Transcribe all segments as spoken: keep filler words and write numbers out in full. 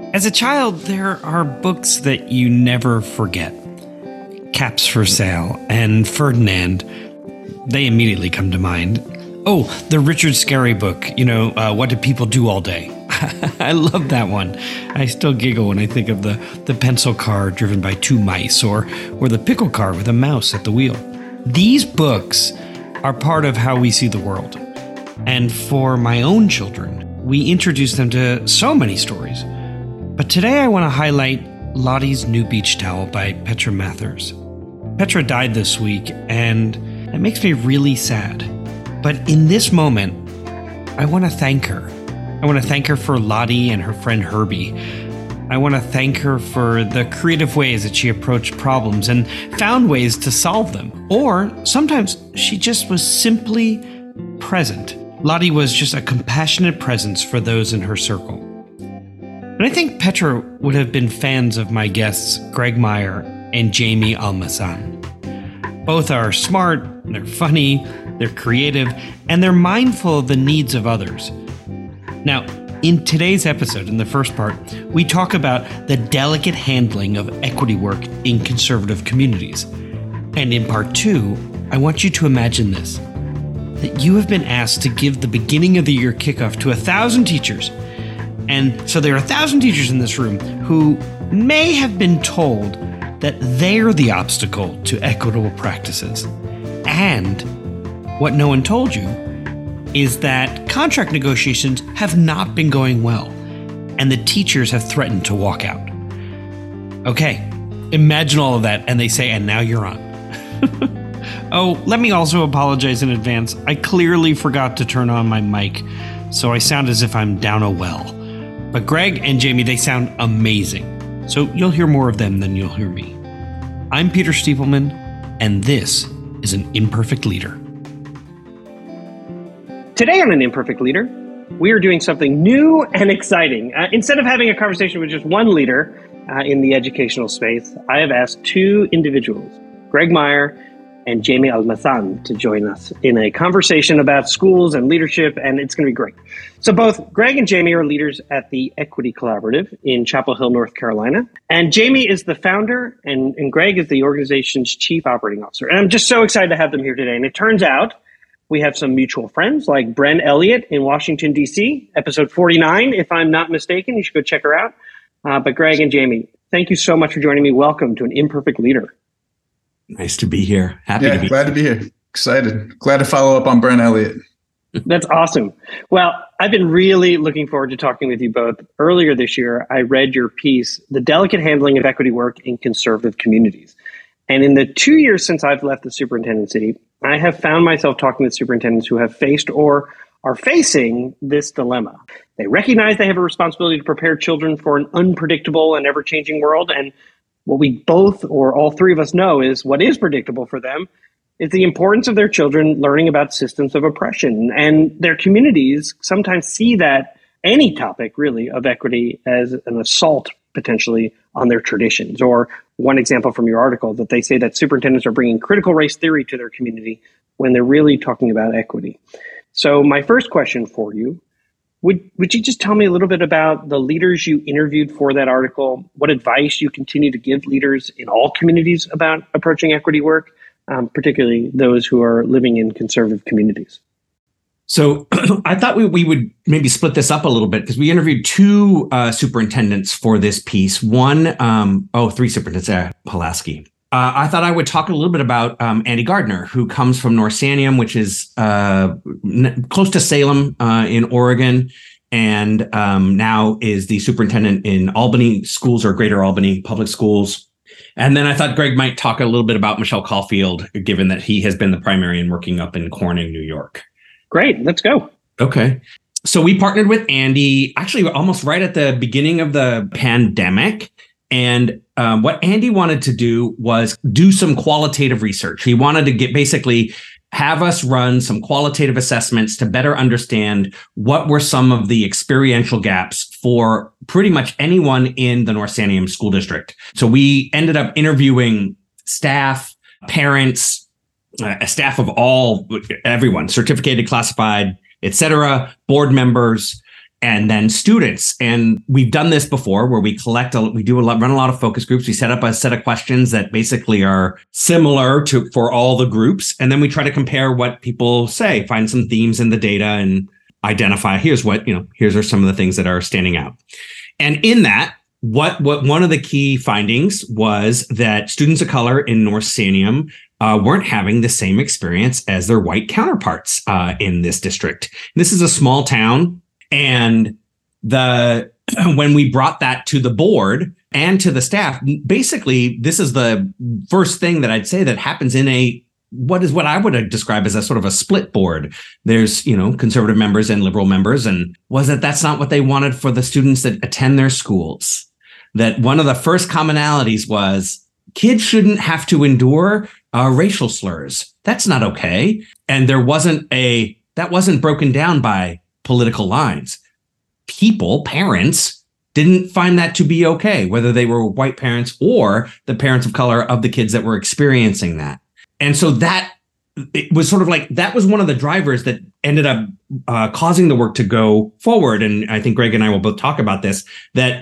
As a child, there are books that you never forget. Caps for Sale and Ferdinand, they immediately come to mind. Oh, the Richard Scarry book, you know, uh, What Do People Do All Day? I love that one. I still giggle when I think of the, the pencil car driven by two mice, or, or the pickle car with a mouse at the wheel. These books are part of how we see the world. And for my own children, we introduce them to so many stories. But today I want to highlight Lottie's New Beach Towel by Petra Mathers. Petra died this week, and it makes me really sad. But in this moment, I want to thank her. I want to thank her for Lottie and her friend Herbie. I want to thank her for the creative ways that she approached problems and found ways to solve them. Or sometimes she just was simply present. Lottie was just a compassionate presence for those in her circle. And I think Petra would have been fans of my guests, Greg Meyer and Jamie Almazan. Both are smart, they're funny, they're creative, and they're mindful of the needs of others. Now, in today's episode, in the first part, we talk about the delicate handling of equity work in conservative communities. And in part two, I want you to imagine this, that you have been asked to give the beginning of the year kickoff to a thousand teachers. And so there are a thousand teachers in this room who may have been told that they're the obstacle to equitable practices. And what no one told you is that contract negotiations have not been going well, and the teachers have threatened to walk out. Okay, imagine all of that, and they say, and now you're on. Oh, let me also apologize in advance. I clearly forgot to turn on my mic, so I sound as if I'm down a well. But Greg and Jamie, they sound amazing. So you'll hear more of them than you'll hear me. I'm Peter Stiepelman, and this is An Imperfect Leader. Today on An Imperfect Leader, we are doing something new and exciting. Uh, instead of having a conversation with just one leader uh, in the educational space, I have asked two individuals, Greg Meyer and Jamie Almazan, to join us in a conversation about schools and leadership, and it's going to be great. So both Greg and Jamie are leaders at the Equity Collaborative in Chapel Hill, North Carolina. And Jamie is the founder, and, and Greg is the organization's chief operating officer. And I'm just so excited to have them here today. And it turns out we have some mutual friends like Bren Elliott in Washington, D C, episode forty-nine, if I'm not mistaken. You should go check her out. Uh, but Greg and Jamie, thank you so much for joining me. Welcome to An Imperfect Leader. Nice to be here. Happy yeah, to be glad to be here. Excited. Glad to follow up on Bren Elliott. That's awesome. Well, I've been really looking forward to talking with you both. Earlier this year, I read your piece, The Delicate Handling of Equity Work in Conservative Communities. And in the two years since I've left the superintendency, I have found myself talking with superintendents who have faced or are facing this dilemma. They recognize they have a responsibility to prepare children for an unpredictable and ever-changing world. And what we both, or all three of us, know is what is predictable for them is the importance of their children learning about systems of oppression. And their communities sometimes see that any topic, really, of equity as an assault, potentially, on their traditions. Or one example from your article, that they say that superintendents are bringing critical race theory to their community when they're really talking about equity. So my first question for you, Would would you just tell me a little bit about the leaders you interviewed for that article, what advice you continue to give leaders in all communities about approaching equity work, um, particularly those who are living in conservative communities? So I thought we, we would maybe split this up a little bit because we interviewed two uh, superintendents for this piece. One, um, oh, three superintendents, uh, Pulaski. Uh, I thought I would talk a little bit about um, Andy Gardner, who comes from North Sanium, which is uh, n- close to Salem uh, in Oregon, and um, now is the superintendent in Albany schools or Greater Albany Public Schools. And then I thought Greg might talk a little bit about Michelle Caulfield, given that he has been the primary and working up in Corning, New York. Great, let's go. Okay. So we partnered with Andy actually almost right at the beginning of the pandemic. And um, what Andy wanted to do was do some qualitative research. He wanted to get basically have us run some qualitative assessments to better understand what were some of the experiential gaps for pretty much anyone in the North Sanium School District. So we ended up interviewing staff, parents, uh, a staff of all, everyone, certificated, classified, et cetera, board members. and then students. And we've done this before where we collect, a, we do a lot, run a lot of focus groups. We set up a set of questions that basically are similar to for all the groups. And then we try to compare what people say, find some themes in the data and identify, here's what, you know, here's are some of the things that are standing out. And in that, what, what one of the key findings was that students of color in North Sanium uh, weren't having the same experience as their white counterparts uh, in this district. This is a small town. And the when we brought that to the board and to the staff, basically, this is the first thing that I'd say that happens in a what is what I would describe as a sort of a split board. There's, you know, conservative members and liberal members. And was that that's not what they wanted for the students that attend their schools. That one of the first commonalities was kids shouldn't have to endure uh, racial slurs. That's not okay. And there wasn't a that wasn't broken down by political lines. People, parents, didn't find that to be okay, whether they were white parents or the parents of color of the kids that were experiencing that. And so that it was sort of like that was one of the drivers that ended up uh, causing the work to go forward. And I think Greg and I will both talk about this, that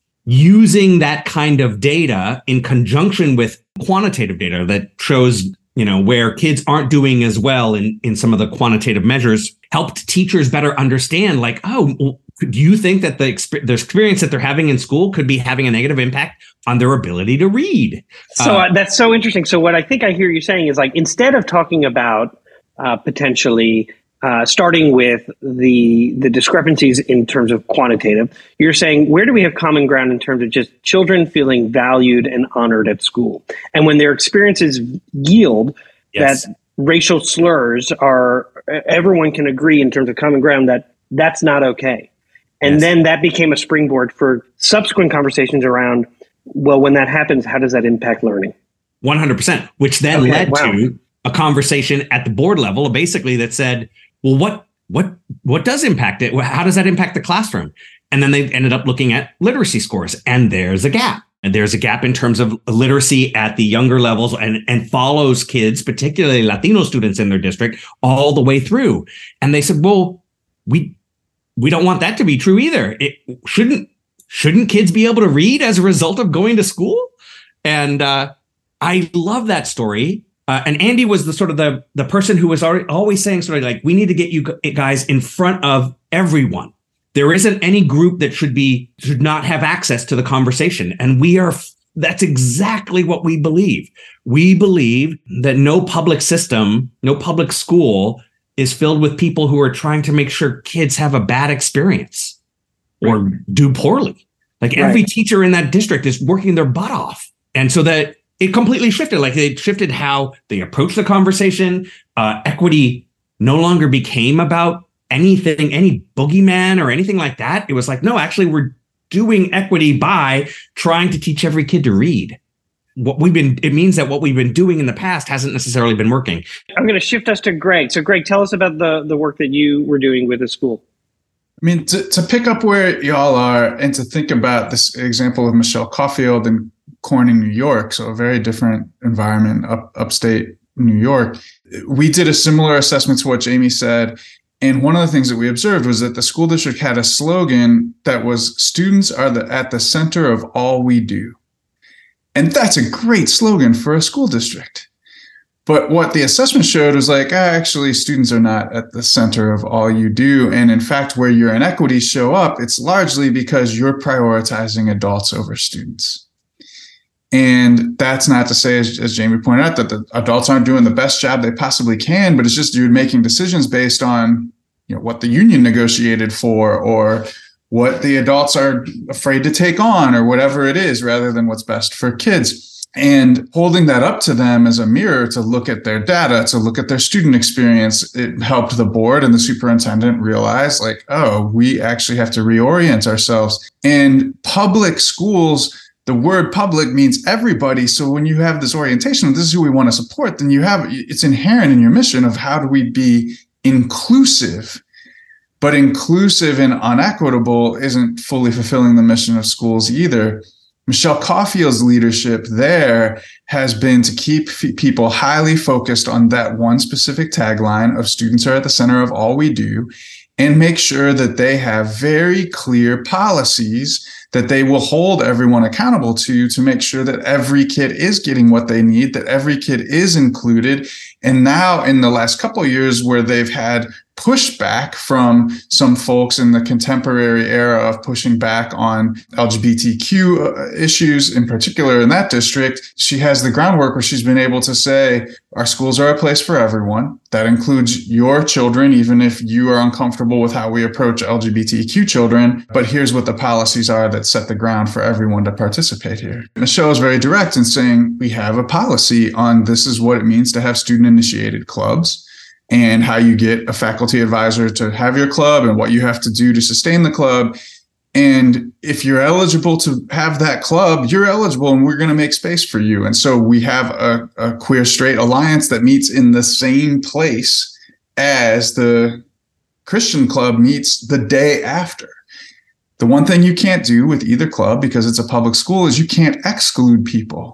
using that kind of data in conjunction with quantitative data that shows, you know, where kids aren't doing as well in, in some of the quantitative measures helped teachers better understand, like, oh, do you think that the, exp- the experience that they're having in school could be having a negative impact on their ability to read? So uh, uh, that's so interesting. So what I think I hear you saying is, like, instead of talking about uh, potentially uh, starting with the the discrepancies in terms of quantitative, you're saying, where do we have common ground in terms of just children feeling valued and honored at school? And when their experiences yield yes. that racial slurs are, everyone can agree in terms of common ground that that's not okay. And yes. then that became a springboard for subsequent conversations around, well, when that happens, how does that impact learning? one hundred percent, which then okay, led wow. to a conversation at the board level, basically that said, well, what what what does impact it? How does that impact the classroom? And then they ended up looking at literacy scores, and there's a gap. And there's a gap in terms of literacy at the younger levels and, and follows kids, particularly Latino students in their district, all the way through. And they said, well, we we don't want that to be true either. It shouldn't shouldn't kids be able to read as a result of going to school? And uh, I love that story. Uh, and Andy was the sort of the, the person who was already, always saying sort of like, we need to get you guys in front of everyone. There isn't any group that should be should not have access to the conversation. And we are that's exactly what we believe. We believe that no public system, no public school is filled with people who are trying to make sure kids have a bad experience or do poorly. Like right. Every teacher in that district is working their butt off. And so that it completely shifted, like it shifted how they approach the conversation. Uh, equity no longer became about anything, any boogeyman or anything like that. It was like, no, actually, we're doing equity by trying to teach every kid to read. What we've been, it means that what we've been doing in the past hasn't necessarily been working. I'm going to shift us to Greg. So, Greg, tell us about the, the work that you were doing with the school. I mean, to, to pick up where y'all are and to think about this example of Michelle Caulfield in Corning, New York, so a very different environment up upstate New York. We did a similar assessment to what Jamie said. And one of the things that we observed was that the school district had a slogan that was students are the, at the center of all we do. And that's a great slogan for a school district. But what the assessment showed was like, ah, actually, students are not at the center of all you do. And in fact, where your inequities show up, it's largely because you're prioritizing adults over students. And that's not to say, as, as Jamie pointed out, that the adults aren't doing the best job they possibly can, but it's just you're making decisions based on, you know, what the union negotiated for or what the adults are afraid to take on or whatever it is, rather than what's best for kids. And holding that up to them as a mirror to look at their data, to look at their student experience, it helped the board and the superintendent realize, like, oh, we actually have to reorient ourselves. And public schools, the word public means everybody. So when you have this orientation, this is who we want to support, then you have, it's inherent in your mission of how do we be inclusive. But inclusive and unequitable isn't fully fulfilling the mission of schools either. Michelle Caulfield's leadership there has been to keep f- people highly focused on that one specific tagline of students are at the center of all we do. and make sure that they have very clear policies that they will hold everyone accountable to, to make sure that every kid is getting what they need, that every kid is included. And now in the last couple of years where they've had pushback from some folks in the contemporary era of pushing back on L G B T Q issues in particular in that district, she has the groundwork where she's been able to say, our schools are a place for everyone. That includes your children, even if you are uncomfortable with how we approach L G B T Q children. But here's what the policies are that set the ground for everyone to participate here. Michelle is very direct in saying we have a policy on this is what it means to have student-initiated clubs, and how you get a faculty advisor to have your club and what you have to do to sustain the club. And if you're eligible to have that club, you're eligible and we're going to make space for you. And so we have a, a queer straight alliance that meets in the same place as the Christian club meets the day after. The one thing you can't do with either club, because it's a public school, is you can't exclude people.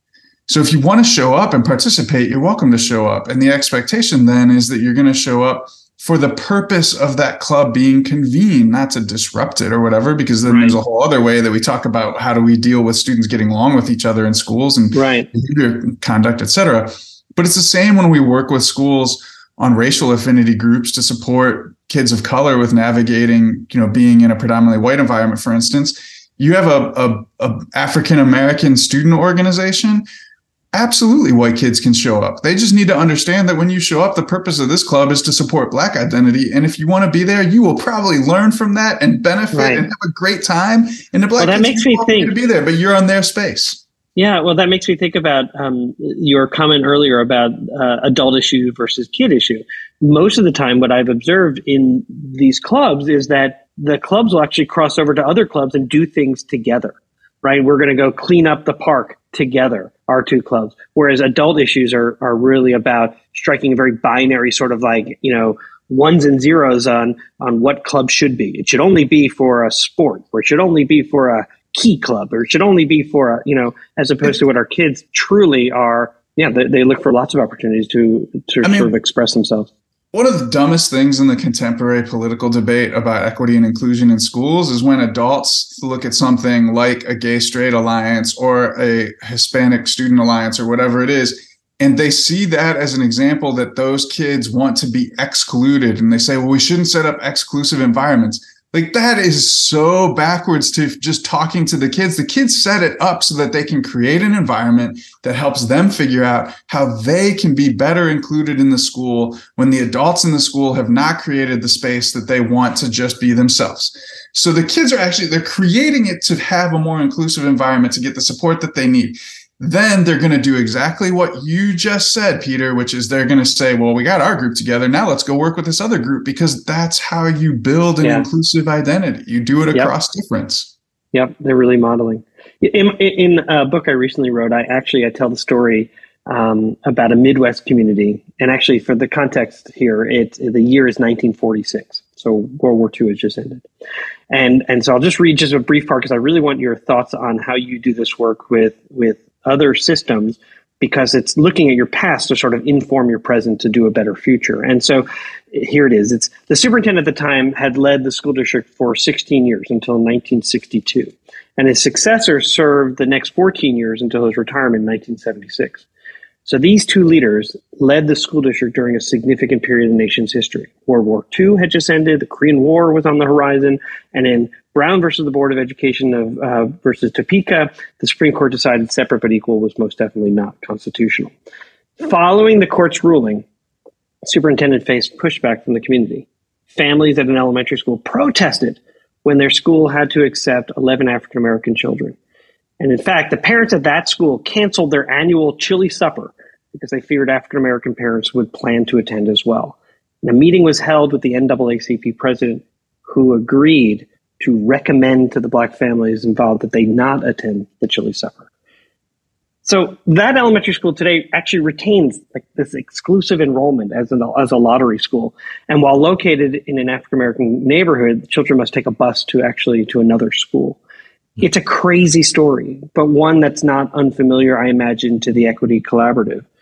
So if you want to show up and participate, you're welcome to show up. And the expectation then is that you're going to show up for the purpose of that club being convened, not to disrupt it or whatever, because then right. there's a whole other way that we talk about how do we deal with students getting along with each other in schools and right. behavior, conduct, et cetera. But it's the same when we work with schools on racial affinity groups to support kids of color with navigating, you know, being in a predominantly white environment, for instance. You have a, a, a African-American student organization. Absolutely, white kids can show up. They just need to understand that when you show up, the purpose of this club is to support Black identity. And if you want to be there, you will probably learn from that and benefit right. and have a great time. And the Black well, that kids makes me think to be there, but you're on their space. Yeah, well, that makes me think about um, your comment earlier about uh, adult issue versus kid issue. Most of the time, what I've observed in these clubs is that the clubs will actually cross over to other clubs and do things together. Right? We're going to go clean up the park together, our two clubs. Whereas adult issues are are really about striking a very binary sort of like, you know, ones and zeros on on what club should be. It should only be for a sport, or it should only be for a key club, or it should only be for a, you know, as opposed to what our kids truly are. Yeah, they, they look for lots of opportunities to to I mean, sort of express themselves. One of the dumbest things in the contemporary political debate about equity and inclusion in schools is when adults look at something like a gay straight alliance or a Hispanic student alliance or whatever it is, and they see that as an example that those kids want to be excluded. And they say, well, we shouldn't set up exclusive environments. Like, that is so backwards to just talking to the kids. The kids set it up so that they can create an environment that helps them figure out how they can be better included in the school when the adults in the school have not created the space that they want to just be themselves. So the kids are actually, they're creating it to have a more inclusive environment to get the support that they need. Then they're going to do exactly what you just said, Peter, which is they're going to say, well, we got our group together. Now let's go work with this other group, because that's how you build an yeah. inclusive identity. You do it across yep. difference. Yep. They're really modeling. In, in a book I recently wrote, I actually, I tell the story um, about a Midwest community. And actually, for the context here, it, the year is nineteen forty-six. So World War Two has just ended. And, and so I'll just read just a brief part, because I really want your thoughts on how you do this work with, with other systems, because it's looking at your past to sort of inform your present to do a better future. And so here it is. It's the superintendent at the time had led the school district for sixteen years until nineteen sixty-two. And his successor served the next fourteen years until his retirement in nineteen seventy-six. So these two leaders led the school district during a significant period in the nation's history. World War Two had just ended, the Korean War was on the horizon, and in Brown versus the Board of Education of uh, versus Topeka, the Supreme Court decided separate but equal was most definitely not constitutional. Following the court's ruling, the superintendent faced pushback from the community. Families at an elementary school protested when their school had to accept eleven African American children. And in fact, the parents at that school canceled their annual chili supper because they feared African American parents would plan to attend as well. And a meeting was held with the N double A C P president, who agreed to recommend to the Black families involved that they not attend the chili supper. So that elementary school today actually retains like this exclusive enrollment as, an, as a lottery school. And while located in an African American neighborhood, children must take a bus to actually to another school. It's a crazy story, but one that's not unfamiliar, I imagine, to the Equity Collaborative.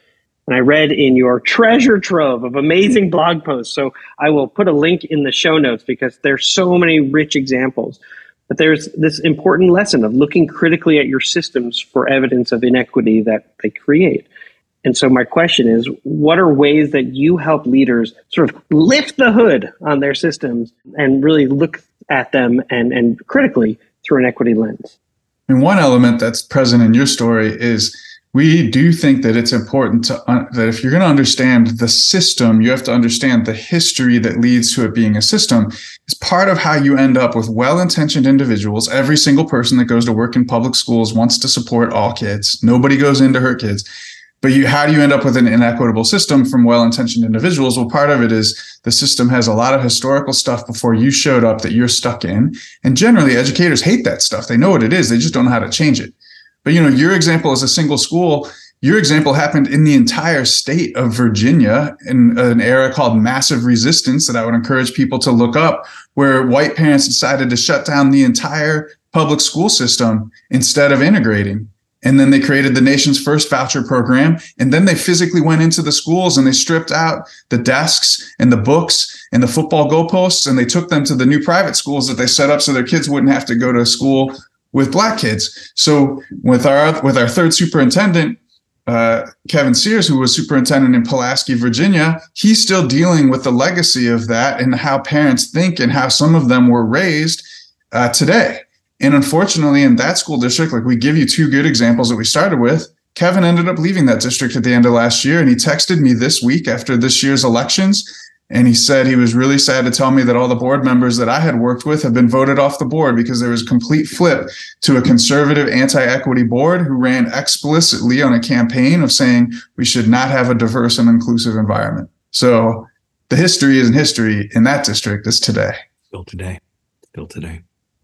And I read in your treasure trove of amazing blog posts. So I will put a link in the show notes because there's so many rich examples. But there's this important lesson of looking critically at your systems for evidence of inequity that they create. And so my question is, what are ways that you help leaders sort of lift the hood on their systems and really look at them and, and critically through an equity lens? And one element that's present in your story is we do think that it's important to uh, that if you're going to understand the system, you have to understand the history that leads to it being a system. It's part of how you end up with well-intentioned individuals. Every single person that goes to work in public schools wants to support all kids. Nobody goes in to hurt kids. But you, how do you end up with an inequitable system from well-intentioned individuals? Well, part of it is the system has a lot of historical stuff before you showed up that you're stuck in. And generally, educators hate that stuff. They know what it is. They just don't know how to change it. But, you know, your example is a single school. Your example happened in the entire state of Virginia in an era called massive resistance that I would encourage people to look up, where white parents decided to shut down the entire public school system instead of integrating. And then they created the nation's first voucher program. And then they physically went into the schools and they stripped out the desks and the books and the football goalposts. And they took them to the new private schools that they set up so their kids wouldn't have to go to school with black kids. So with our with our third superintendent, uh, Kevin Sears, who was superintendent in Pulaski, Virginia, he's still dealing with the legacy of that and how parents think and how some of them were raised uh, today. And unfortunately, in that school district, like we give you two good examples that we started with, Kevin ended up leaving that district at the end of last year. And he texted me this week after this year's elections. And he said he was really sad to tell me that all the board members that I had worked with have been voted off the board because there was a complete flip to a conservative anti-equity board who ran explicitly on a campaign of saying we should not have a diverse and inclusive environment. So the history isn't history in that district. It's today. Still today. Still today.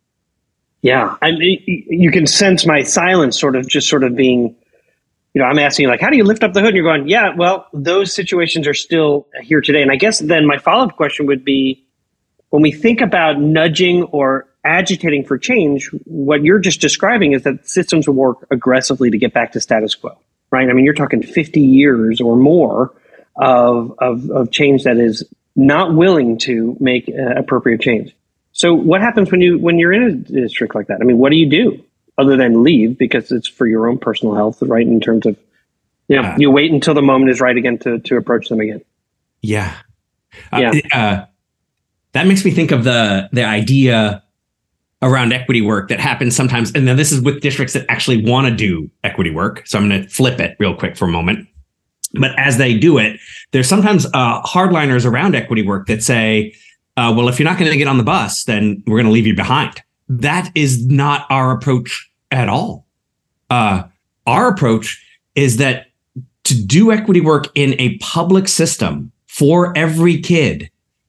Yeah. I mean, you can sense my silence sort of just sort of being, you know, I'm asking like, how do you lift up the hood? And you're going, yeah, well, those situations are still here today. And I guess then my follow-up question would be, when we think about nudging or agitating for change, what you're just describing is that systems will work aggressively to get back to status quo, right? I mean, you're talking fifty years or more of, of, of change that is not willing to make uh, appropriate change. So what happens when you, when you're in a district like that? I mean, what do you do? Other than leave, because it's for your own personal health, right? In terms of, you know, uh, you wait until the moment is right again to to approach them again. Yeah, uh, yeah. Uh, that makes me think of the the idea around equity work that happens sometimes, and then this is with districts that actually want to do equity work. So I'm going to flip it real quick for a moment. But as they do it, there's sometimes uh, hardliners around equity work that say, uh, "Well, if you're not going to get on the bus, then we're going to leave you behind." That is not our approach at all. Uh, our approach is that to do equity work in a public system for every kid,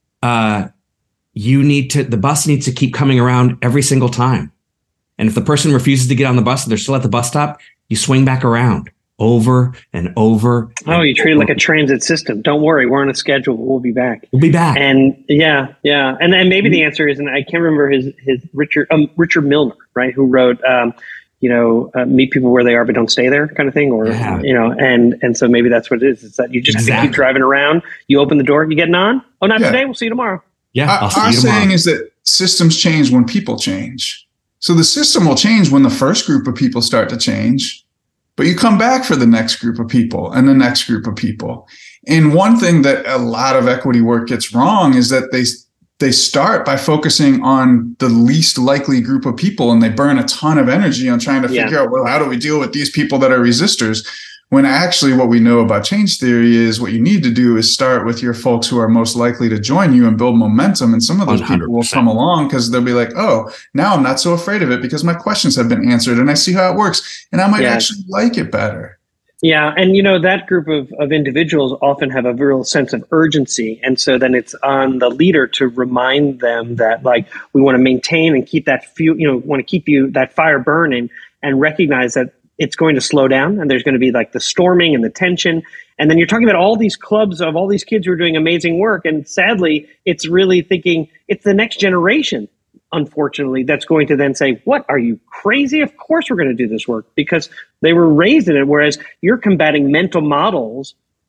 uh, you need to, the bus needs to keep coming around every single time. And if the person refuses to get on the bus and they're still at the bus stop, you swing back around over and over. Oh, you treat it like a transit system. Don't worry, we're on a schedule. We'll be back. We'll be back. And yeah, yeah. And then maybe the answer is, and I can't remember his his Richard um, Richard Milner, right? Who wrote, um, you know, uh, meet people where they are, but don't stay there, kind of thing, or yeah. you know, and and so maybe that's what it is. It's that you just exactly. keep driving around. You open the door, you getting on? Oh, not yeah. today. We'll see you tomorrow. Yeah. Our, our saying is that systems change when people change. So the system will change when the first group of people start to change. But you come back for the next group of people and the next group of people. And one thing that a lot of equity work gets wrong is that they they start by focusing on the least likely group of people, and they burn a ton of energy on trying to yeah. figure out, well, how do we deal with these people that are resistors? When actually what we know about change theory is what you need to do is start with your folks who are most likely to join you and build momentum. And some of those one hundred percent people will come along because they'll be like, oh, now I'm not so afraid of it because my questions have been answered and I see how it works and I might yeah. actually like it better. Yeah. And, you know, that group of, of individuals often have a real sense of urgency. And so then it's on the leader to remind them that, like, we want to maintain and keep that fuel, you know, want to keep you that fire burning and recognize that it's going to slow down and there's going to be like the storming and the tension. And then you're talking about all these clubs of all these kids who are doing amazing work. And sadly, it's really thinking it's the next generation, unfortunately, that's going to then say, what, are you crazy? Of course we're going to do this work, because they were raised in it. Whereas you're combating mental models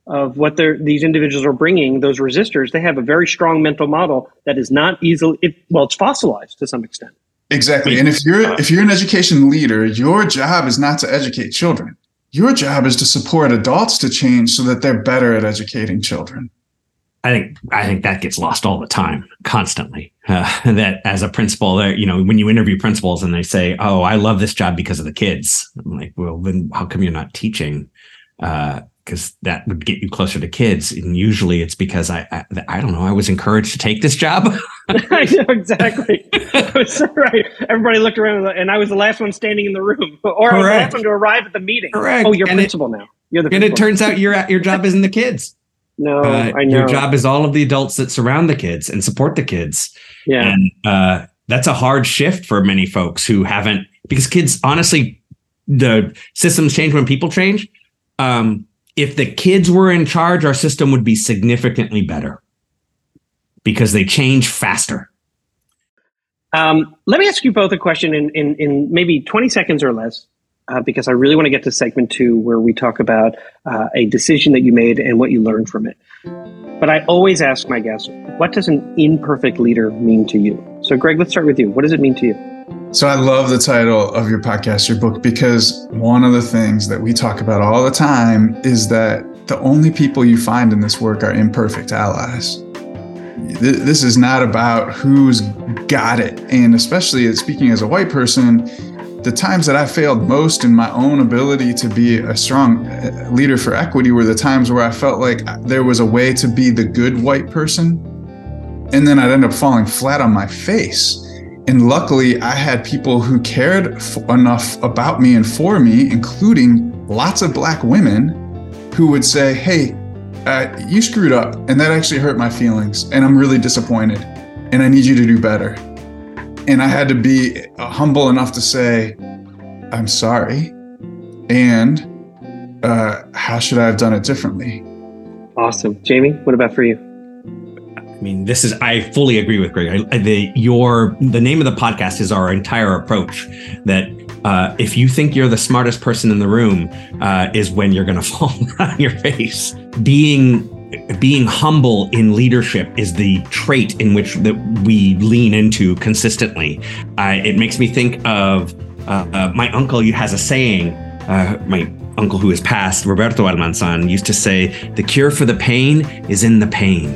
of what they're, these individuals are bringing, those resistors, they have a very strong mental model that is not easily, it, well, it's fossilized to some extent. Exactly. And if you're if you're an education leader, your job is not to educate children. Your job is to support adults to change so that they're better at educating children. I think I think that gets lost all the time, constantly. Uh, that as a principal, there, you know, when you interview principals and they say, "Oh, I love this job because of the kids," I'm like, "Well, then how come you're not teaching?" Because uh, that would get you closer to kids. And usually, it's because I, I I don't know, I was encouraged to take this job. I know exactly. That's right. Everybody looked around, and I was the last one standing in the room, or I was the last one to arrive at the meeting. Correct. Oh, you're and principal it, now. You're the and principal. it turns out your your job isn't the kids. No, uh, I know. Your job is all of the adults that surround the kids and support the kids. Yeah. And uh, that's a hard shift for many folks who haven't, because kids, honestly, the systems change when people change. Um, if the kids were in charge, our system would be significantly better because they change faster. Um, let me ask you both a question in, in, in maybe twenty seconds or less. Uh, because I really want to get to segment two where we talk about uh, a decision that you made and what you learned from it. But I always ask my guests, what does an imperfect leader mean to you? So Greg, let's start with you. What does it mean to you? So I love the title of your podcast, your book, because one of the things that we talk about all the time is that the only people you find in this work are imperfect allies. This is not about who's got it. And especially speaking as a white person, the times that I failed most in my own ability to be a strong leader for equity were the times where I felt like there was a way to be the good white person, and then I'd end up falling flat on my face. And luckily, I had people who cared f- enough about me and for me, including lots of Black women, who would say, "Hey, uh, you screwed up, and that actually hurt my feelings, and I'm really disappointed, and I need you to do better." And I had to be humble enough to say, "I'm sorry. And uh, how should I have done it differently?" Awesome. Jamie, what about for you? I mean, this is, I fully agree with Greg. I, the, your, the name of the podcast is our entire approach that uh, if you think you're the smartest person in the room uh, is when you're going to fall on your face. Being Being humble in leadership is the trait in which that we lean into consistently. Uh, it makes me think of uh, uh, my uncle. He has a saying. Uh, my uncle who is passed, Roberto Almanzan, used to say, "The cure for the pain is in the pain,"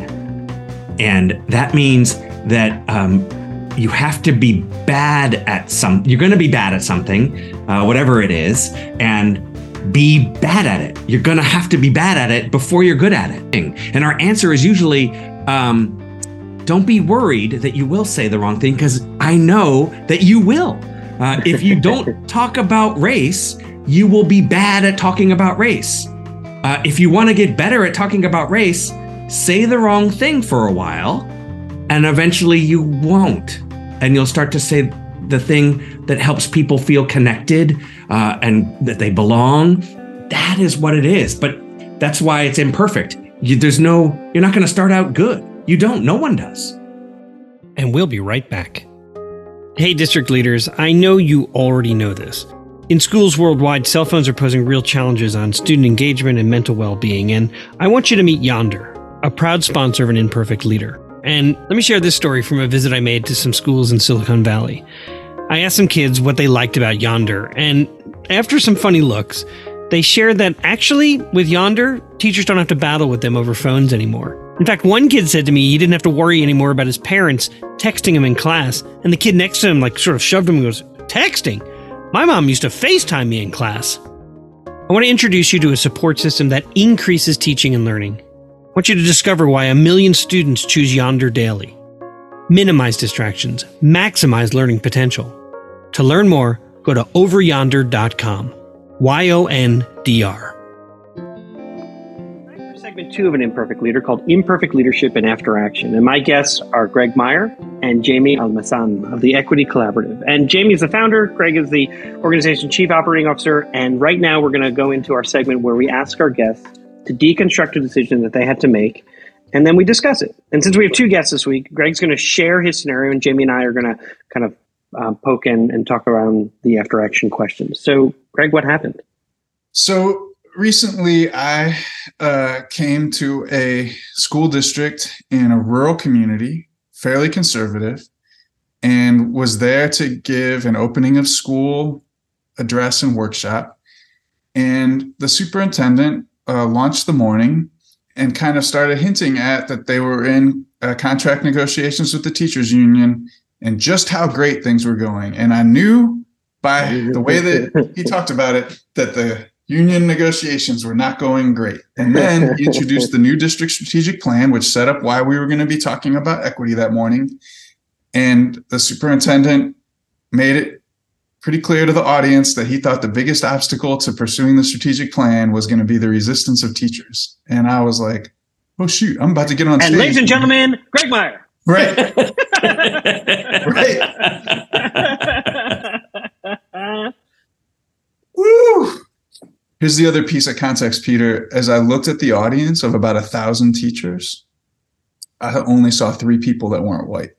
and that means that um, you have to be bad at some. You're going to be bad at something, uh, whatever it is, and be bad at it. You're going to have to be bad at it before you're good at it. And our answer is usually, um, don't be worried that you will say the wrong thing, because I know that you will. Uh, if you don't talk about race, you will be bad at talking about race. Uh, if you want to get better at talking about race, say the wrong thing for a while, and eventually you won't. And you'll start to say the thing that helps people feel connected uh, and that they belong. That is what it is. But that's why it's imperfect. You, there's no, you're not going to start out good. You don't. No one does. And we'll be right back. Hey, district leaders, I know you already know this. In schools worldwide, cell phones are posing real challenges on student engagement and mental well-being. And I want you to meet Yondr, a proud sponsor of An Imperfect Leader. And let me share this story from a visit I made to some schools in Silicon Valley. I asked some kids what they liked about Yondr, and after some funny looks, they shared that actually, with Yondr, teachers don't have to battle with them over phones anymore. In fact, one kid said to me he didn't have to worry anymore about his parents texting him in class, and the kid next to him like sort of shoved him and goes, "Texting? My mom used to FaceTime me in class." I want to introduce you to a support system that increases teaching and learning. I want you to discover why a million students choose Yondr daily. Minimize distractions, maximize learning potential. To learn more, go to over yondr dot com. Y O N D R. Segment two of An Imperfect Leader called Imperfect Leadership and After Action. And my guests are Greg Meyer and Jamie Almanzan of the Equity Collaborative. And Jamie is the founder, Greg is the organization's chief operating officer. And right now we're going to go into our segment where we ask our guests to deconstruct a decision that they had to make, and then we discuss it. And since we have two guests this week, Greg's going to share his scenario, and Jamie and I are going to kind of uh, poke in and talk around the after action questions. So, Greg, what happened? So recently I uh, came to a school district in a rural community, fairly conservative, and was there to give an opening of school address and workshop. And the superintendent uh, launched the morning and kind of started hinting at that they were in uh, contract negotiations with the teachers union and just how great things were going. And I knew by the way that he talked about it that the union negotiations were not going great. And then he introduced the new district strategic plan, which set up why we were going to be talking about equity that morning. And the superintendent made it pretty clear to the audience that he thought the biggest obstacle to pursuing the strategic plan was going to be the resistance of teachers. And I was like, oh, shoot, I'm about to get on and stage. And ladies and gentlemen, Greg Meyer. Right. Right. Woo. Here's the other piece of context, Peter. As I looked at the audience of about a thousand teachers, I only saw three people that weren't white.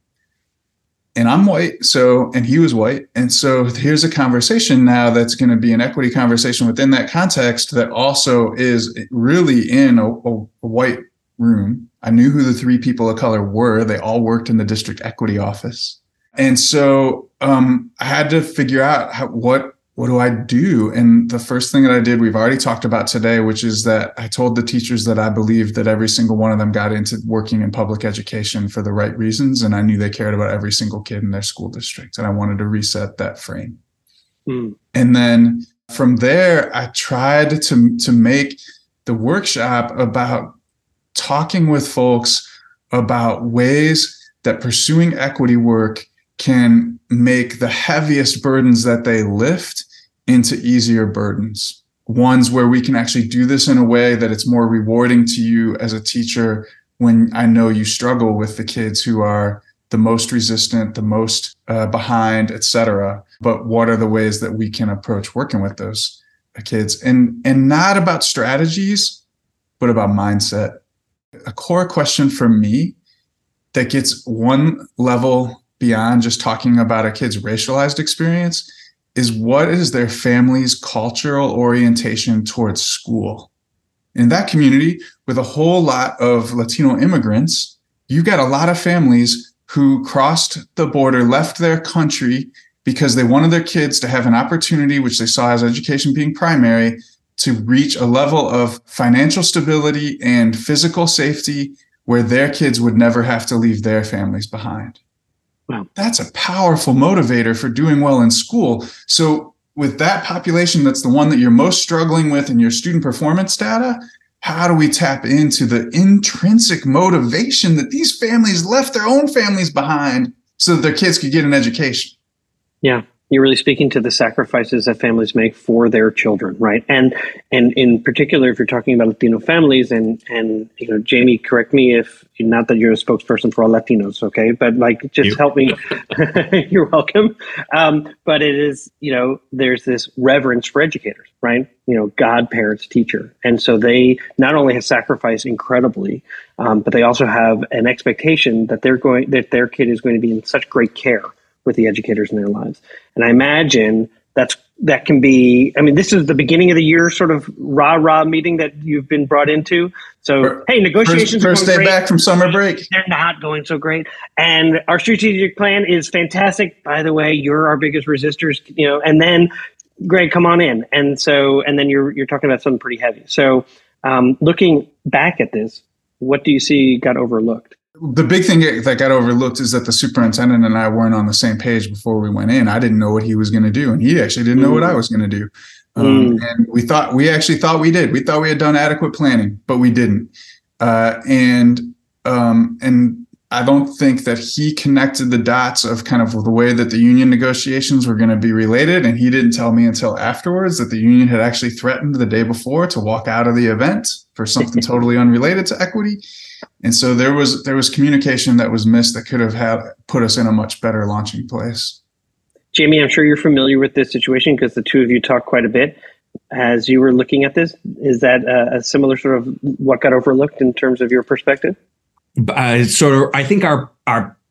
And I'm white, so, and he was white. And so here's a conversation now that's going to be an equity conversation within that context that also is really in a, a, a white room. I knew who the three people of color were. They all worked in the district equity office. And so um, I had to figure out how, what, what do I do? And the first thing that I did, we've already talked about today, which is that I told the teachers that I believed that every single one of them got into working in public education for the right reasons. And I knew they cared about every single kid in their school district. And I wanted to reset that frame. Mm. And then from there, I tried to, to make the workshop about talking with folks about ways that pursuing equity work can make the heaviest burdens that they lift into easier burdens, ones where we can actually do this in a way that it's more rewarding to you as a teacher when I know you struggle with the kids who are the most resistant, the most uh, behind, et cetera. But what are the ways that we can approach working with those kids? And, and not about strategies, but about mindset. A core question for me that gets one level beyond just talking about a kid's racialized experience is what is their family's cultural orientation towards school? In that community, with a whole lot of Latino immigrants, you got a lot of families who crossed the border, left their country because they wanted their kids to have an opportunity, which they saw as education being primary, to reach a level of financial stability and physical safety where their kids would never have to leave their families behind. Wow. That's a powerful motivator for doing well in school. So with that population, that's the one that you're most struggling with in your student performance data, how do we tap into the intrinsic motivation that these families left their own families behind so that their kids could get an education? Yeah. You're really speaking to the sacrifices that families make for their children, right? And and in particular, if you're talking about Latino families, and and you know, Jamie, correct me if not that you're a spokesperson for all Latinos, okay? But like, just you. help me. You're welcome. Um, but it is, you know, there's this reverence for educators, right? You know, God, parents, teacher, and so they not only have sacrificed incredibly, um, but they also have an expectation that they're going that their kid is going to be in such great care with the educators in their lives. And I imagine that's that can be, I mean, this is the beginning of the year sort of rah-rah meeting that you've been brought into. So, first, hey, negotiations First, first day great. back from summer break. They're not going so great. And our strategic plan is fantastic. By the way, you're our biggest resistors, you know, and then, Greg, come on in. And so, and then you're you're talking about something pretty heavy. So um, looking back at this, what do you see got overlooked? The big thing that got overlooked is that the superintendent and I weren't on the same page before we went in. I didn't know what he was going to do, and he actually didn't know mm. what I was going to do. Um, mm. And we thought we actually thought we did. We thought we had done adequate planning, but we didn't. Uh, and um, and I don't think that he connected the dots of kind of the way that the union negotiations were going to be related. And he didn't tell me until afterwards that the union had actually threatened the day before to walk out of the event for something totally unrelated to equity. And so there was there was communication that was missed that could have had put us in a much better launching place. Jamie, I'm sure you're familiar with this situation because the two of you talked quite a bit as you were looking at this. Is that a, a similar sort of what got overlooked in terms of your perspective? Uh, sort of, I think our our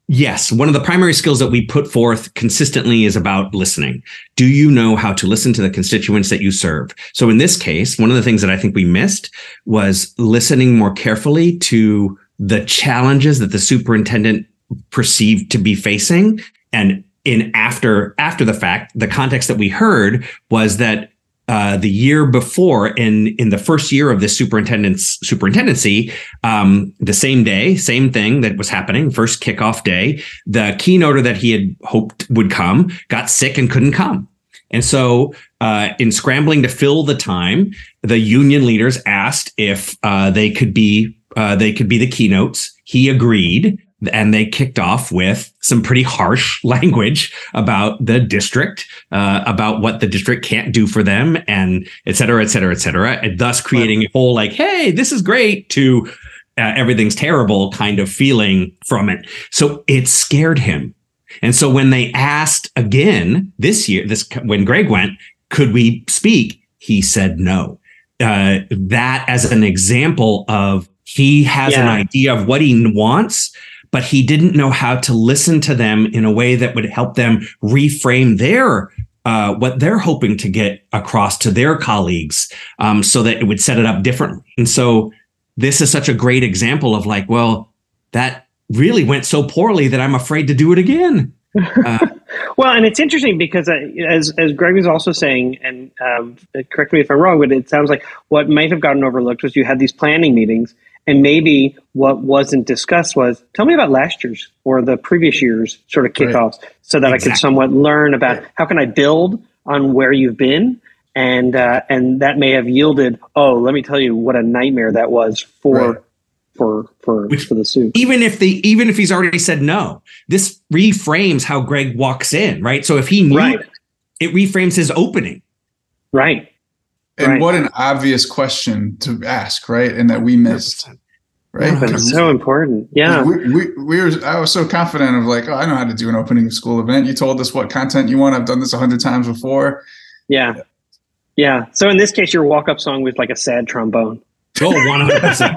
Yes. One of the primary skills that we put forth consistently is about listening. Do you know how to listen to the constituents that you serve? So in this case, one of the things that I think we missed was listening more carefully to the challenges that the superintendent perceived to be facing. And in after, after the fact, the context that we heard was that Uh, the year before, in in the first year of this superintendent's superintendency, um, the same day, same thing that was happening, first kickoff day, the keynoter that he had hoped would come got sick and couldn't come. And so uh, in scrambling to fill the time, the union leaders asked if uh, they could be uh, they could be the keynotes. He agreed. And they kicked off with some pretty harsh language about the district, uh, about what the district can't do for them, and et cetera, et cetera, et cetera, and thus creating a whole like, hey, this is great to uh, everything's terrible kind of feeling from it. So it scared him. And so when they asked again this year, this when Greg went, could we speak? He said no. Uh, that as an example of he has yeah. an idea of what he wants, but he didn't know how to listen to them in a way that would help them reframe their uh, what they're hoping to get across to their colleagues, um, so that it would set it up differently. And so this is such a great example of like, well, that really went so poorly that I'm afraid to do it again. Uh, well, and it's interesting because uh, as as Greg was also saying, and um, correct me if I'm wrong, but it sounds like what might have gotten overlooked was you had these planning meetings. And maybe what wasn't discussed was, tell me about last year's or the previous year's sort of kickoffs, right. so that exactly. I could somewhat learn about right. how can I build on where you've been. And uh, and that may have yielded, oh, let me tell you what a nightmare that was for right. for for, Which, for the suit. Even if the even if he's already said no, this reframes how Greg walks in, right? So if he knew right. it, it reframes his opening. Right. And right. what an obvious question to ask, right? And that we missed, right? Yeah, but it's so important. Yeah. We, we, we were, I was so confident of like, oh, I know how to do an opening school event. You told us what content you want. I've done this a hundred times before. Yeah. Yeah. So in this case, your walk-up song was like a sad trombone. Oh, one hundred percent.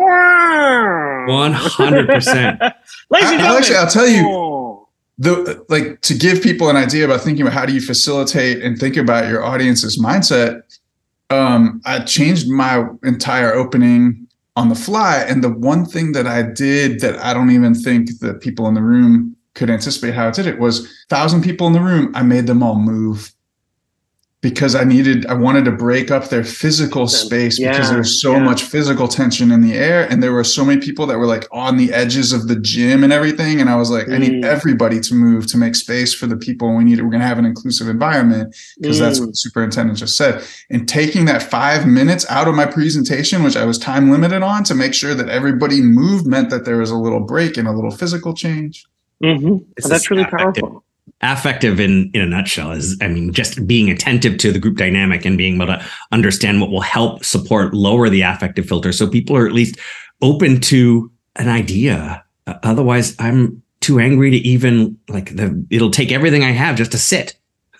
one hundred percent. Actually, I'll tell you, the like to give people an idea about thinking about how do you facilitate and think about your audience's mindset. Um, I changed my entire opening on the fly. And the one thing that I did that I don't even think that people in the room could anticipate how I did it was thousand people in the room. I made them all move because I needed, I wanted to break up their physical space yeah, because there's so yeah. much physical tension in the air. And there were so many people that were like on the edges of the gym and everything. And I was like, mm. I need everybody to move to make space for the people. We need it. We're going to have an inclusive environment because mm. that's what the superintendent just said. And taking that five minutes out of my presentation, which I was time limited on to make sure that everybody moved meant that there was a little break and a little physical change. Mm-hmm. Well, that's really powerful. Affective in, in a nutshell is, I mean, just being attentive to the group dynamic and being able to understand what will help support lower the affective filter. So people are at least open to an idea. Uh, otherwise, I'm too angry to even like the, it'll take everything I have just to sit.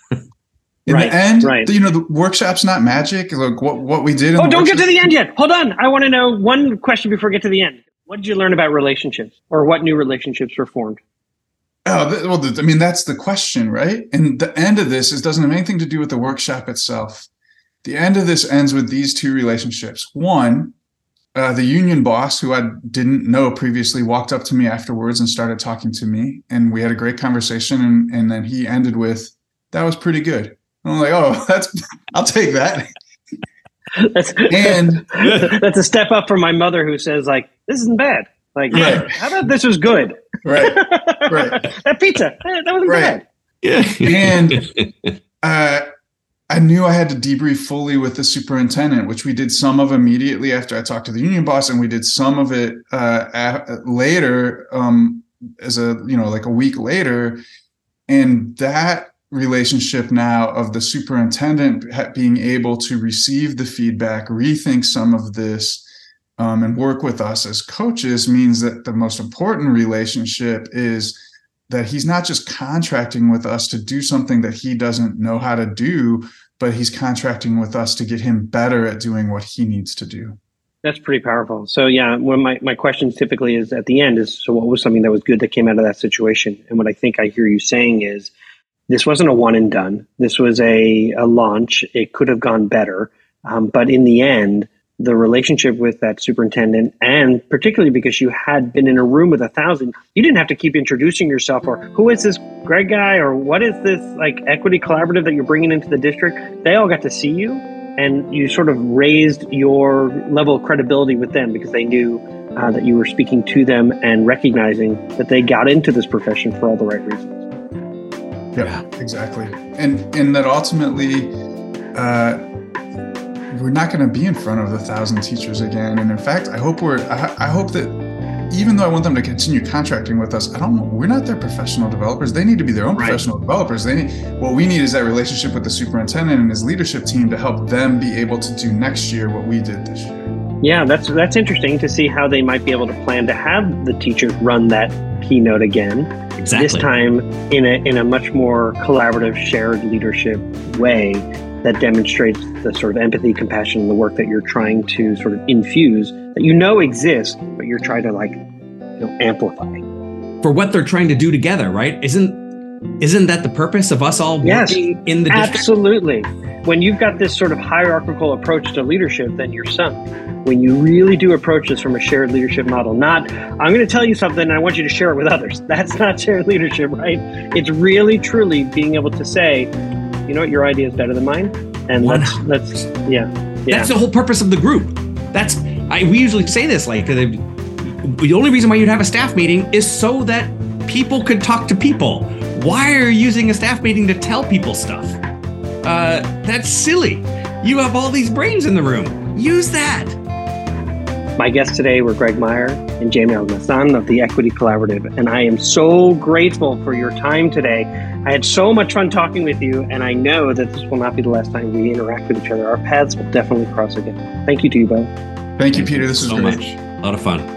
In right, the end, right. you know, the workshop's not magic. Like what, what we did. In oh, the don't workshop- get to the end yet. Hold on. I want to know one question before we get to the end. What did you learn about relationships, or what new relationships were formed? Oh, well, I mean, that's the question, right? And the end of this is doesn't have anything to do with the workshop itself. The end of this ends with these two relationships. One, uh, the union boss, who I didn't know previously, walked up to me afterwards and started talking to me. And we had a great conversation. And, and then he ended with, that was pretty good. And I'm like, oh, that's, I'll take that. That's, and that's a step up from my mother who says, like, this isn't bad. Like, right. how about this was good? Right, right. That pizza, that wasn't right. bad. Yeah. And uh, I knew I had to debrief fully with the superintendent, which we did some of immediately after I talked to the union boss, and we did some of it uh, a- later um, as a, you know, like a week later. And that relationship now of the superintendent being able to receive the feedback, rethink some of this, Um, and work with us as coaches means that the most important relationship is that he's not just contracting with us to do something that he doesn't know how to do, but he's contracting with us to get him better at doing what he needs to do. That's pretty powerful. So yeah, one of my, my questions typically is at the end is, so what was something that was good that came out of that situation? And what I think I hear you saying is, this wasn't a one and done. This was a, a launch. It could have gone better. Um, but in the end, the relationship with that superintendent, and particularly because you had been in a room with a thousand, you didn't have to keep introducing yourself or who is this Greg guy or what is this like equity collaborative that you're bringing into the district? They all got to see you. And you sort of raised your level of credibility with them because they knew uh, that you were speaking to them and recognizing that they got into this profession for all the right reasons. Yeah, exactly. And and that ultimately, uh, we're not going to be in front of the thousand teachers again. And in fact, I hope we're. I, I hope that even though I want them to continue contracting with us, I don't. We're not their professional developers. They need to be their own Right. professional developers. They need. What we need is that relationship with the superintendent and his leadership team to help them be able to do next year what we did this year. Yeah, that's that's interesting to see how they might be able to plan to have the teachers run that keynote again. Exactly. This time in a in a much more collaborative, shared leadership way that demonstrates the sort of empathy, compassion, and the work that you're trying to sort of infuse that you know exists, but you're trying to like you know amplify. For what they're trying to do together, right? Isn't isn't that the purpose of us all Yes, working in the district? Absolutely. When you've got this sort of hierarchical approach to leadership, then you're sunk. When you really do approach this from a shared leadership model, not, I'm going to tell you something and I want you to share it with others. That's not shared leadership, right? It's really, truly being able to say, you know what, your idea is better than mine. And let's, let's, yeah. yeah. That's the whole purpose of the group. That's, I, we usually say this, like, uh, the only reason why you'd have a staff meeting is so that people could talk to people. Why are you using a staff meeting to tell people stuff? Uh, that's silly. You have all these brains in the room. Use that. My guests today were Greg Meyer and Jamie Almazan of the Equity Collaborative, and I am so grateful for your time today. I had so much fun talking with you, and I know that this will not be the last time we interact with each other. Our paths will definitely cross again. Thank you to you both. Thank you, Peter. This was so great. much. A lot of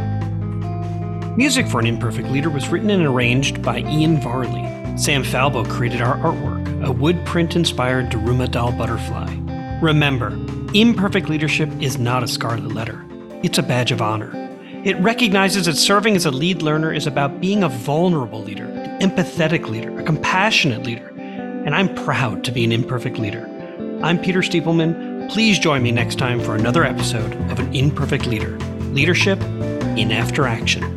fun. Music for An Imperfect Leader was written and arranged by Ian Varley. Sam Falbo created our artwork, a wood print-inspired Daruma doll butterfly. Remember, imperfect leadership is not a scarlet letter. It's a badge of honor. It recognizes that serving as a lead learner is about being a vulnerable leader, an empathetic leader, a compassionate leader. And I'm proud to be an imperfect leader. I'm Peter Stiepelman. Please join me next time for another episode of An Imperfect Leader, Leadership in After Action.